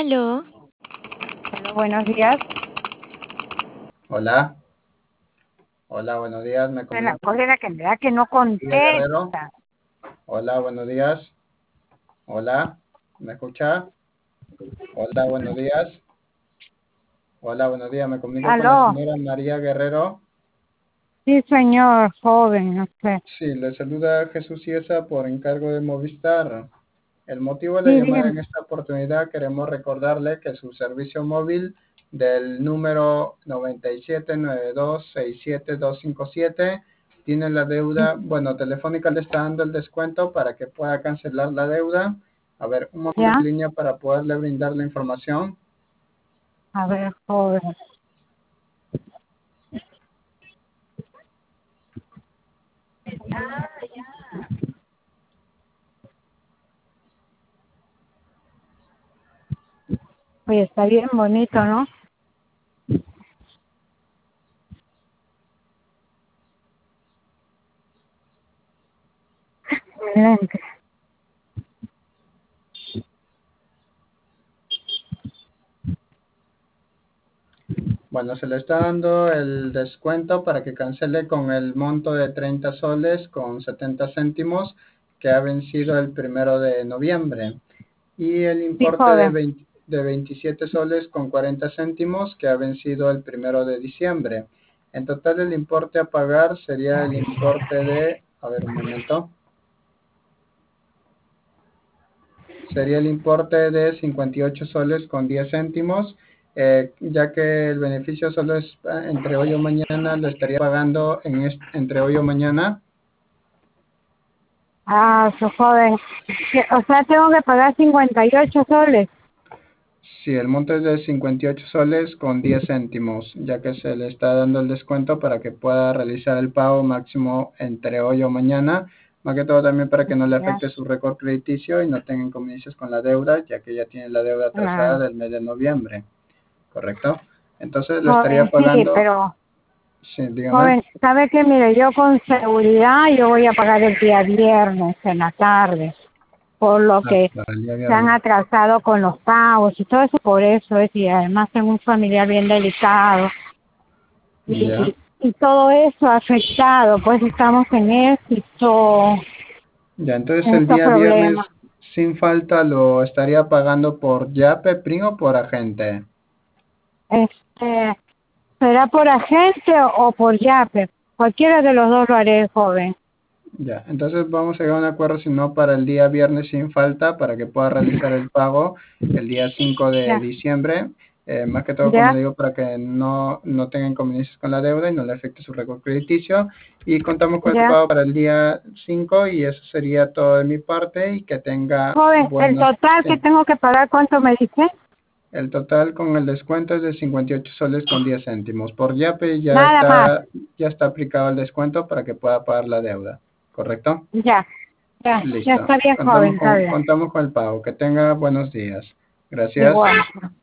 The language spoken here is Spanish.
Aló, Hola, buenos días. Hola, hola, buenos días, me De la comunico cosa era que me da que no con María Guerrero. contesta. Hola, buenos días. Hola, ¿me escucha? Hola, buenos días. Hola, buenos días, me comunico con la Aló, señora María Guerrero. sí señor, joven, no sé. Sí, le saluda Jesús Ciesa por encargo de Movistar. El motivo de la Sí, llamada dígame. en esta oportunidad queremos recordarle que su servicio móvil del número 979267 tiene la deuda, bueno, Telefónica le está dando el descuento para que pueda cancelar la deuda. A ver, un momento ¿Ya? en línea para poderle brindar la información. A ver, joven. Oye, está bien bonito, ¿no? Excelente. Bueno, se le está dando el descuento para que cancele con el monto de 30 soles con 70 céntimos que ha vencido el 1 de noviembre. Y el Sí, importe joven. de 27 soles con 40 céntimos que ha vencido el 1 de diciembre. En total el importe a pagar sería el importe de, a ver un momento, sería el importe de 58 soles con 10 céntimos, ya que el beneficio solo es entre hoy o mañana, lo estaría pagando entre hoy o mañana. Ah, su joven. O sea, tengo que pagar 58 soles. Sí, el monto es de 58 soles con 10 céntimos, ya que se le está dando el descuento para que pueda realizar el pago máximo entre hoy o mañana, más que todo también para que no le Ya. afecte su récord crediticio y no tenga inconveniencias con la deuda, ya que ya tiene la deuda atrasada Ah, del mes de noviembre, ¿correcto? Entonces lo estaría joven, sí, pagando, pero, sí, dígame. joven, ¿sabe qué? Mire, yo con seguridad yo voy a pagar el día viernes en la tarde, por lo Ah, que para el día se han viernes. atrasado con los pagos y todo eso por eso es, y además tengo un familiar bien delicado Ya, y todo eso ha afectado, pues estamos en esto, ya, entonces en el estos día viernes problemas. sin falta lo estaría pagando por Yape, PRIN o por agente. Este, ¿será por agente o por Yape? Cualquiera de los dos lo haré, joven. Ya, entonces vamos a llegar a un acuerdo, si no, para el día viernes sin falta, para que pueda realizar el pago el día 5 de Ya, diciembre. Más que todo, como ya, le digo, para que no tenga inconvenientes con la deuda y no le afecte su récord crediticio. Y contamos con este ya. pago para el día 5 y eso sería todo de mi parte y que tenga Joven, el buenos, total que sí. tengo que pagar, ¿cuánto me dice? El total con el descuento es de 58 soles con 10 céntimos. Por Yape Nada más. ya está aplicado el descuento para que pueda pagar la deuda, ¿correcto? Ya, ya Listo. está bien, joven, está bien. Contamos con el pago. Que tenga buenos días. Gracias. Igual.